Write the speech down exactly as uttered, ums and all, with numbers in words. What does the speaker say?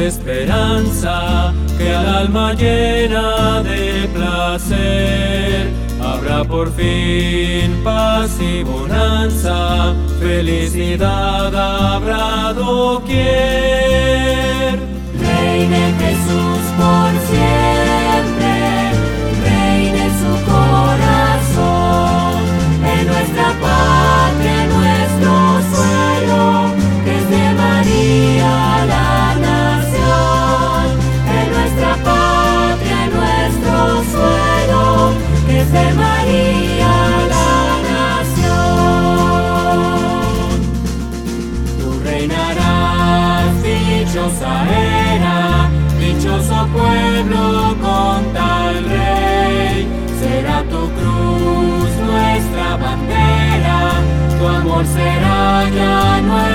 esperanza que al alma llena de placer. Habrá por fin paz y bonanza, felicidad habrá doquier. Reine Jesús por siempre, reine en su corazón, en nuestra patria, en nuestro suelo, que es de María la nación. En nuestra patria, en nuestro suelo, que es de María la nación. Tú reinarás, dichosa era, dichoso pueblo con tal rey. Será tu cruz nuestra bandera, tu amor será ya nuestra